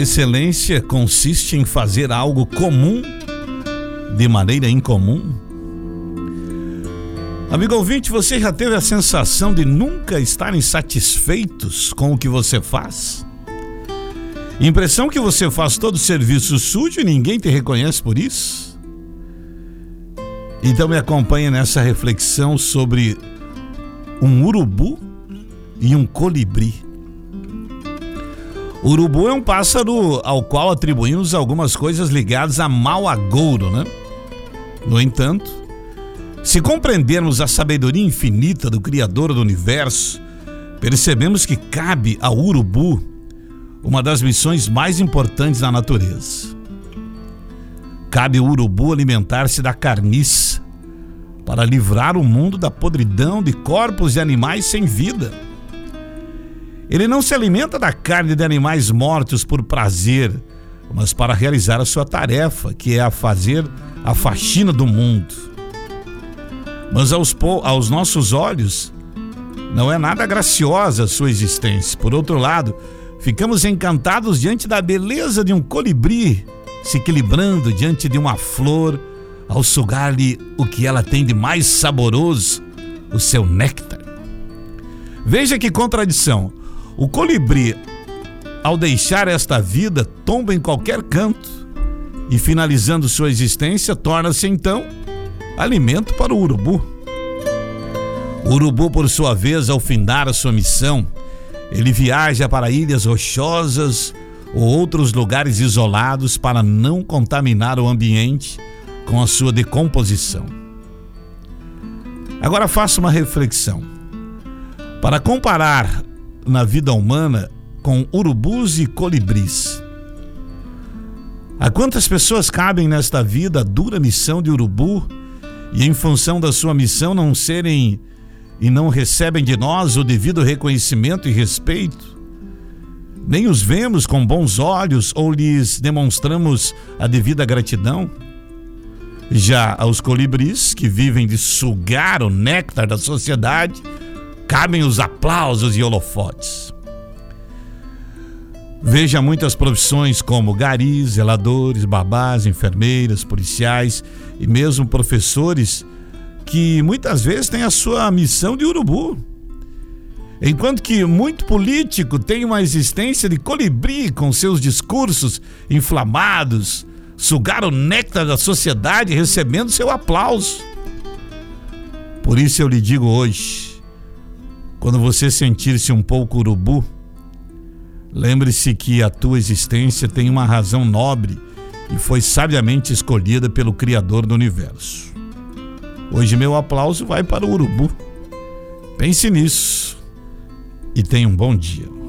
excelência consiste em fazer algo comum de maneira incomum. Amigo ouvinte, você já teve a sensação de nunca estarem satisfeitos com o que você faz? Impressão que você faz todo serviço sujo e ninguém te reconhece por isso? Então me acompanhe nessa reflexão sobre um urubu e um colibri. O urubu é um pássaro ao qual atribuímos algumas coisas ligadas a mau agouro, né? No entanto, se compreendermos a sabedoria infinita do Criador do Universo, percebemos que cabe ao urubu uma das missões mais importantes da natureza. Cabe ao urubu alimentar-se da carniça para livrar o mundo da podridão de corpos de animais sem vida. Ele não se alimenta da carne de animais mortos por prazer, mas para realizar a sua tarefa, que é fazer a faxina do mundo. Mas aos nossos olhos, não é nada graciosa a sua existência. Por outro lado, ficamos encantados diante da beleza de um colibri, se equilibrando diante de uma flor, ao sugar-lhe o que ela tem de mais saboroso, o seu néctar. Veja que contradição. O colibri, ao deixar esta vida, tomba em qualquer canto e, finalizando sua existência, torna-se então alimento para o urubu. O urubu, por sua vez, ao findar a sua missão, ele viaja para ilhas rochosas ou outros lugares isolados para não contaminar o ambiente com a sua decomposição. Agora faça uma reflexão. Para comparar na vida humana com urubus e colibris, a quantas pessoas cabem nesta vida a dura missão de urubu e, em função da sua missão, não serem e não recebem de nós o devido reconhecimento e respeito? Nem os vemos com bons olhos ou lhes demonstramos a devida gratidão? Já aos colibris, que vivem de sugar o néctar da sociedade, cabem os aplausos e holofotes. Veja muitas profissões como garis, zeladores, babás, enfermeiras, policiais e mesmo professores que muitas vezes têm a sua missão de urubu. Enquanto que muito político tem uma existência de colibri com seus discursos inflamados, sugar o néctar da sociedade recebendo seu aplauso. Por isso eu lhe digo hoje, quando você sentir-se um pouco urubu, lembre-se que a tua existência tem uma razão nobre e foi sabiamente escolhida pelo Criador do Universo. Hoje meu aplauso vai para o urubu. Pense nisso e tenha um bom dia.